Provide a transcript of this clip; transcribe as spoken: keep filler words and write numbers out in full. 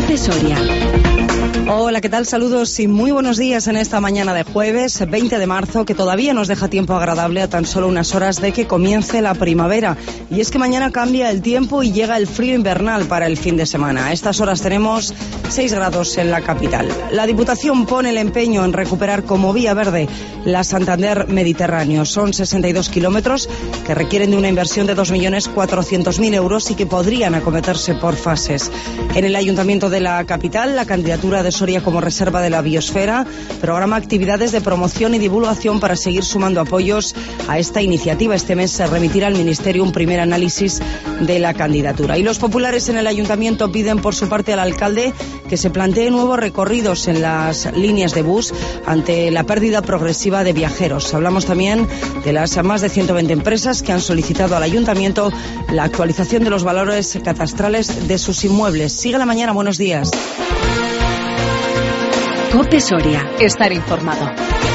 COPE Soria. Hola, ¿qué tal? Saludos y muy buenos días en esta mañana de jueves veinte de marzo, que todavía nos deja tiempo agradable a tan solo unas horas de que comience la primavera. Y es que mañana cambia el tiempo y llega el frío invernal para el fin de semana. A estas horas tenemos seis grados en la capital. La Diputación pone el empeño en recuperar como vía verde la Santander Mediterráneo. Son sesenta y dos kilómetros que requieren de una inversión de dos millones cuatrocientos mil euros y que podrían acometerse por fases. En el Ayuntamiento de la capital, la candidatura de Soria como reserva de la biosfera programa actividades de promoción y divulgación para seguir sumando apoyos a esta iniciativa. Este mes se remitirá al Ministerio un primer análisis de la candidatura. Y los populares en el Ayuntamiento piden por su parte al alcalde que se plantee nuevos recorridos en las líneas de bus ante la pérdida progresiva de viajeros. Hablamos también de las más de ciento veinte empresas que han solicitado al Ayuntamiento la actualización de los valores catastrales de sus inmuebles. Sigue la mañana, buenos días. COPE Soria. Estar informado.